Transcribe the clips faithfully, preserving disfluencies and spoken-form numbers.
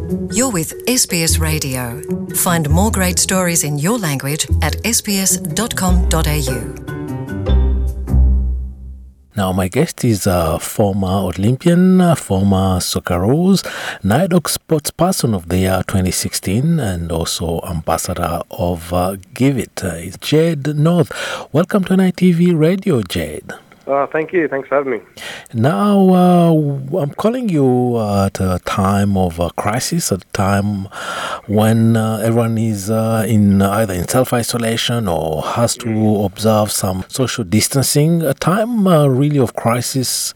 You're with S B S Radio. Find more great stories in your language at s b s dot com dot a u. Now, my guest is a former Olympian, a former Socceroos, NAIDOC Sportsperson of the Year twenty sixteen, and also Ambassador of uh, Give It. Uh, it's Jade North. Welcome to N I T V Radio, Jade. Oh, thank you. Thanks for having me. Now, uh, I'm calling you uh, at a time of uh, crisis, a time when uh, everyone is uh, in either in self-isolation or has to observe some social distancing, a time uh, really of crisis.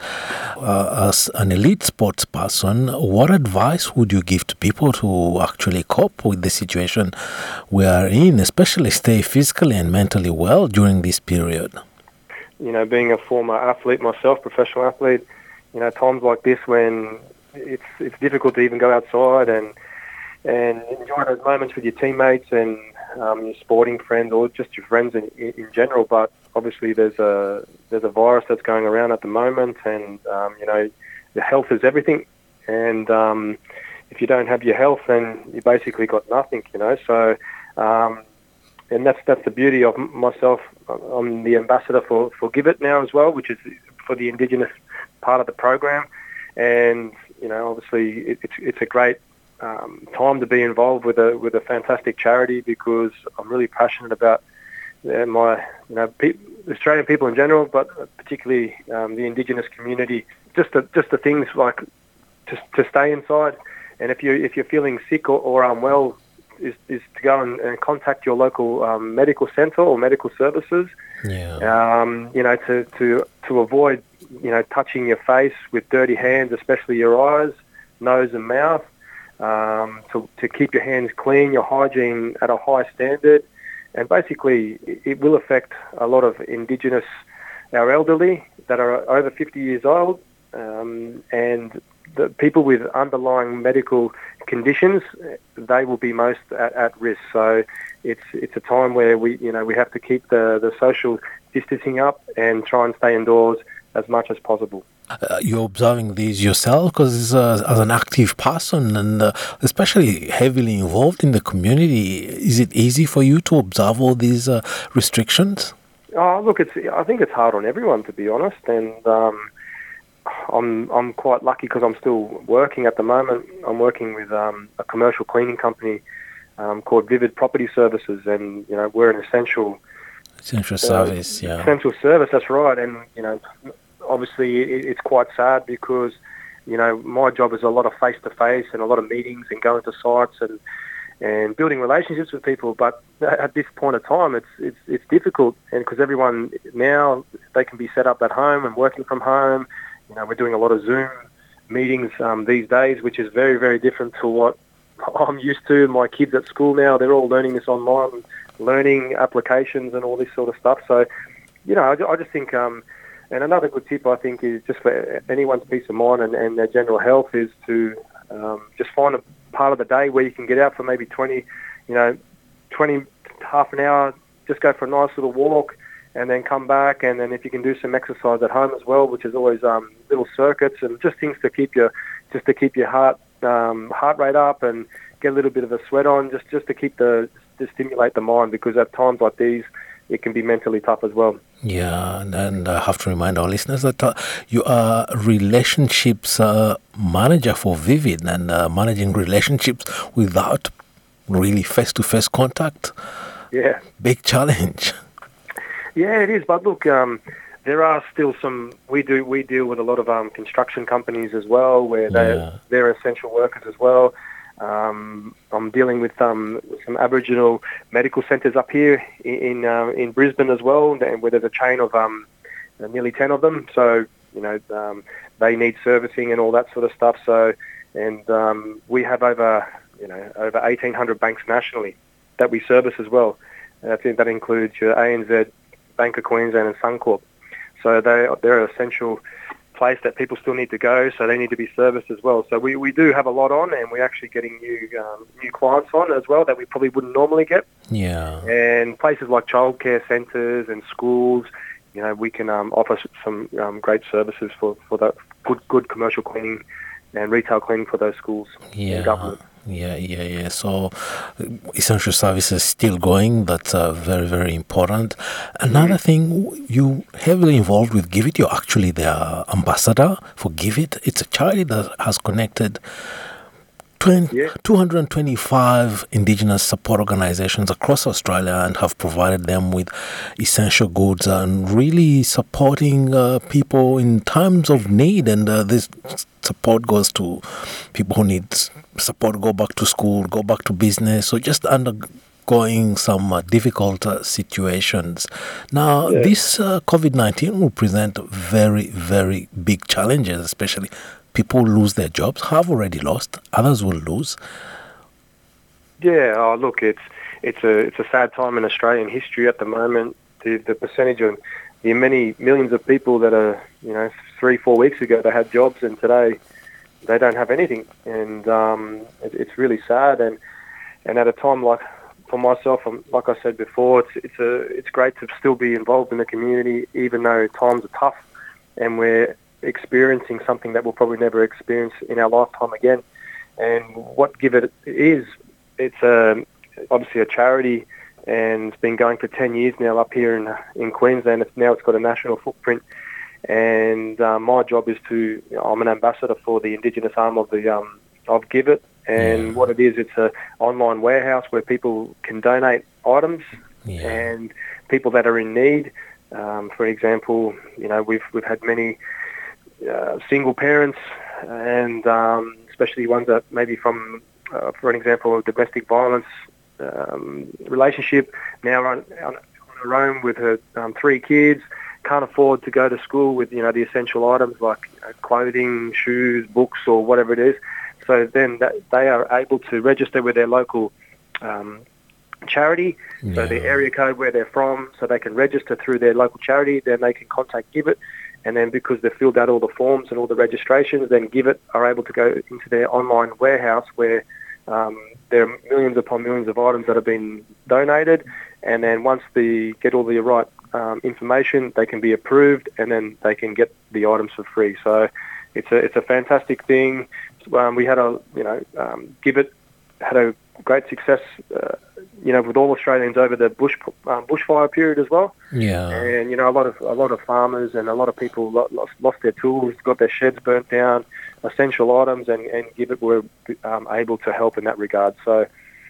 Uh, as an elite sports person, what advice would you give to people to actually cope with the situation we are in, especially stay physically and mentally well during this period? You know, being a former athlete myself, professional athlete, you know, times like this when it's it's difficult to even go outside and and enjoy those moments with your teammates and um, your sporting friends or just your friends in, in general. But obviously, there's a there's a virus that's going around at the moment, and um, you know, the health is everything. And um, if you don't have your health, then you basically got nothing. You know, so. Um, And that's that's the beauty of myself. I'm the ambassador for, for Give It now as well, which is for the Indigenous part of the program. And you know, obviously, it, it's it's a great um, time to be involved with a with a fantastic charity because I'm really passionate about uh, my you know pe- Australian people in general, but particularly um, the Indigenous community. Just the just the things like to to stay inside, and if you if you're feeling sick or, or unwell. Is, is to go and, and contact your local um, medical centre or medical services. Yeah. Um, you know, to, to to avoid you know touching your face with dirty hands, especially your eyes, nose, and mouth. Um, to to keep your hands clean, your hygiene at a high standard, and basically it, it will affect a lot of Indigenous, our elderly that are over fifty years old, um, and the people with underlying medical conditions, they will be most at, at risk. So it's it's a time where we you know we have to keep the, the social distancing up and try and stay indoors as much as possible. Uh, you're observing these yourself because uh, as an active person and uh, especially heavily involved in the community, is it easy for you to observe all these uh, restrictions? Oh, look, it's I think it's hard on everyone, to be honest, and um, I'm I'm quite lucky because I'm still working at the moment. I'm working with um, a commercial cleaning company um, called Vivid Property Services, and you know we're an essential essential uh, service. Yeah, essential service. That's right. And you know, obviously it, it's quite sad because you know my job is a lot of face to face and a lot of meetings and going to sites and and building relationships with people. But at this point of time, it's it's it's difficult, and because everyone now they can be set up at home and working from home. You know, we're doing a lot of Zoom meetings um, these days, which is very, very different to what I'm used to. My kids at school now, they're all learning this online, learning applications and all this sort of stuff. So, you know, I, I just think, um, and another good tip I think is just for anyone's peace of mind and, and their general health is to um, just find a part of the day where you can get out for maybe twenty, you know, twenty, half an hour, just go for a nice little walk, and then come back, and then if you can do some exercise at home as well, which is always um, little circuits and just things to keep your just to keep your heart um, heart rate up and get a little bit of a sweat on, just just to keep the to stimulate the mind because at times like these, it can be mentally tough as well. Yeah, and, and I have to remind our listeners that uh, you are relationships uh, manager for Vivid and uh, managing relationships without really face-to-face contact. Yeah, big challenge. Yeah, it is. But look, um, there are still some. We do. We deal with a lot of um, construction companies as well, where they Yeah. they're essential workers as well. Um, I'm dealing with um, some Aboriginal medical centres up here in in, uh, in Brisbane as well, and where there's a chain of um, nearly ten of them. So you know um, they need servicing and all that sort of stuff. So and um, we have over you know over eighteen hundred banks nationally that we service as well. I think that includes your A N Z, Bank of Queensland and Suncorp. So they, they're an essential place that people still need to go, so they need to be serviced as well. So we, we do have a lot on, and we're actually getting new um, new clients on as well that we probably wouldn't normally get. Yeah. And places like childcare centres and schools, you know, we can um, offer some um, great services for, for that good good commercial cleaning and retail cleaning for those schools Yeah. and government. Yeah, yeah, yeah. So, uh, essential services still going. That's uh, very, very important. Another thing, you heavily involved with Give It. You're actually the ambassador for Give It. It's a charity that has connected twenty, Yeah. two hundred twenty-five Indigenous support organizations across Australia and have provided them with essential goods and really supporting uh, people in times of need. And uh, this support goes to people who need support, go back to school, go back to business, or just undergoing some uh, difficult uh, situations. Now, Yeah. this uh, COVID nineteen will present very, very big challenges, especially people lose their jobs, have already lost, others will lose. Yeah, oh, look, it's it's a it's a sad time in Australian history at the moment. The the percentage of the many millions of people that are, you know, three, four weeks ago they had jobs and today they don't have anything, and um, it, it's really sad. And and at a time like for myself, um, like I said before, it's it's a it's great to still be involved in the community, even though times are tough, and we're experiencing something that we'll probably never experience in our lifetime again. And what Give It is, it's a, obviously a charity, and it's been going for ten years now up here in in Queensland. It's now it's got a national footprint, and uh, my job is to, you know, I'm an ambassador for the Indigenous arm of the um, of Give It. And Yeah. what it is, it's a online warehouse where people can donate items, Yeah. and people that are in need. Um, for example, you know, we've we've had many uh, single parents, and um, especially ones that maybe from, uh, for an example, a domestic violence um, relationship, now on, on, on her own with her um, three kids, can't afford to go to school with, you know, the essential items like, you know, clothing, shoes, books, or whatever it is. So then that, they are able to register with their local um, charity, so Yeah. the area code where they're from, so they can register through their local charity. Then they can contact Give It, and then because they've filled out all the forms and all the registrations, then Give It are able to go into their online warehouse where um, there are millions upon millions of items that have been donated, and then once they get all the right um, information, they can be approved, and then they can get the items for free. So it's a it's a fantastic thing. Um, we had a you know um, Give It had a great success, uh, you know, with all Australians over the bush um, bushfire period as well. Yeah. And you know, a lot of a lot of farmers and a lot of people lo- lost, lost their tools, got their sheds burnt down, essential items, and, and Give It were um, able to help in that regard. So,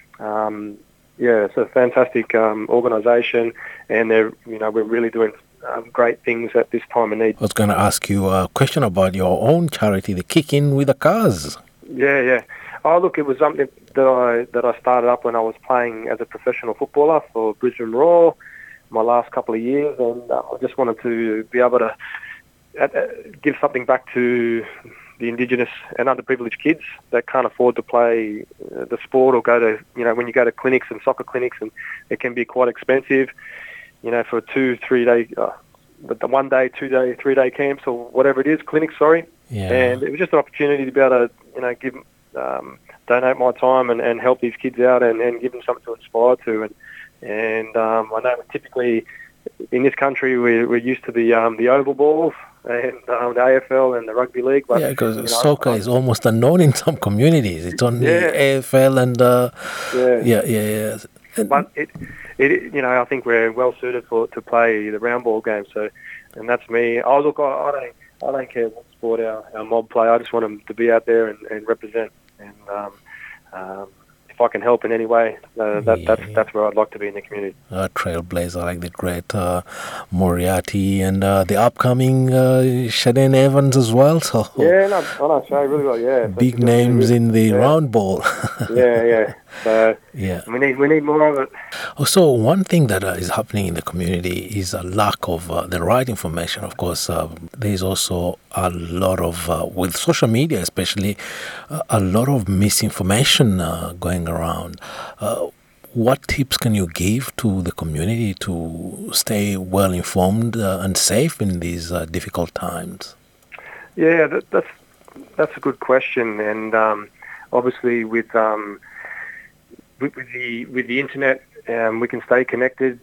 um, yeah, it's a fantastic um, organisation, and they're you know we're really doing um, great things at this time of need. I was going to ask you a question about your own charity, the Kick In with the Cars. Yeah, yeah. Oh, look, it was something that I that I started up when I was playing as a professional footballer for Brisbane Roar my last couple of years, and uh, I just wanted to be able to uh, uh, give something back to the Indigenous and underprivileged kids that can't afford to play uh, the sport or go to, you know, when you go to clinics and soccer clinics, and it can be quite expensive, you know, for two, three day, uh, but the one day, two day, three day camps or whatever it is, clinics, sorry. Yeah. And it was just an opportunity to be able to, you know, give, um, donate my time and, and help these kids out and, and give them something to aspire to. And and um, I know typically in this country we're, we're used to the um, the oval balls and um, the A F L and the rugby league. But Yeah, because you know, soccer I, is almost unknown in some communities. It's only Yeah. A F L and uh, yeah. yeah, yeah, yeah. And- But it, it, you know, I think we're well suited for to play the round ball game. So, and that's me. Oh, look, I, I don't, I don't care what sport our, our mob play. I just want them to be out there and, and represent. And um, um, if I can help in any way, uh, that, Yeah. that's that's where I'd like to be in the community. uh, trailblazer like the great uh, Moriarty and uh, the upcoming uh, Shaden Evans as well. So Yeah, no, I know, so really well. Yeah, so big it's- names in the yeah. round ball. Yeah, yeah. So Yeah. we need we need more of it. Also, one thing that uh, is happening in the community is a lack of uh, the right information. Of course, uh, there is also a lot of, uh, with social media especially, uh, a lot of misinformation uh, going around. Uh, what tips can you give to the community to stay well informed uh, and safe in these uh, difficult times? Yeah, that, that's that's a good question, and um, obviously with um, with, with the with the internet, um, we can stay connected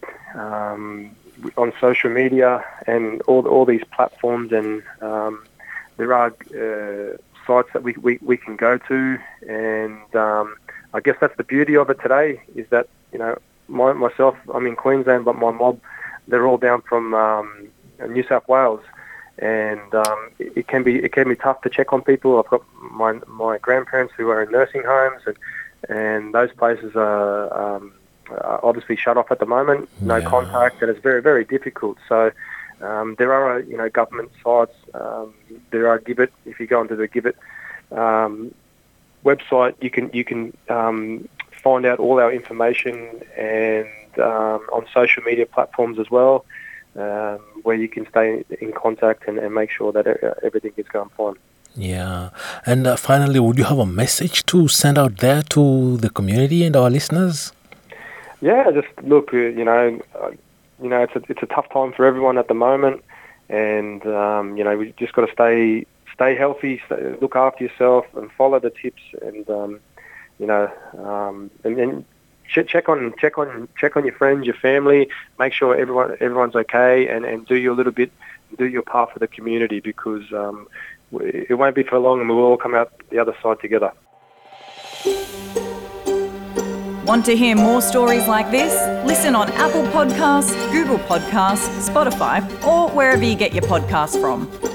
um, on social media and all all these platforms, and um, there are uh, sites that we, we, we can go to, and um, I guess that's the beauty of it today, is that, you know, my, myself, I'm in Queensland, but my mob, they're all down from um, New South Wales, and um, it, it can be it can be tough to check on people. I've got my my grandparents who are in nursing homes, and and those places are, um, are obviously shut off at the moment, no Yeah. contact, and it's very very difficult. So um, there are you know government sites. Um, there are Give It. If you go onto the Give It um, website, you can you can um, find out all our information, and um, on social media platforms as well, um, where you can stay in contact and, and make sure that everything is going fine. Yeah. And uh, finally, would you have a message to send out there to the community and our listeners? Yeah, just look, uh, you know, uh, you know, it's a it's a tough time for everyone at the moment, and um, you know, we just got to stay stay healthy, stay, look after yourself, and follow the tips, and um, you know, um, and, and ch- check on check on check on your friends, your family, make sure everyone everyone's okay, and, and do your little bit, do your part for the community, because um, it won't be for long, and we'll all come out the other side together. Want to hear more stories like this? Listen on Apple Podcasts, Google Podcasts, Spotify, or wherever you get your podcasts from.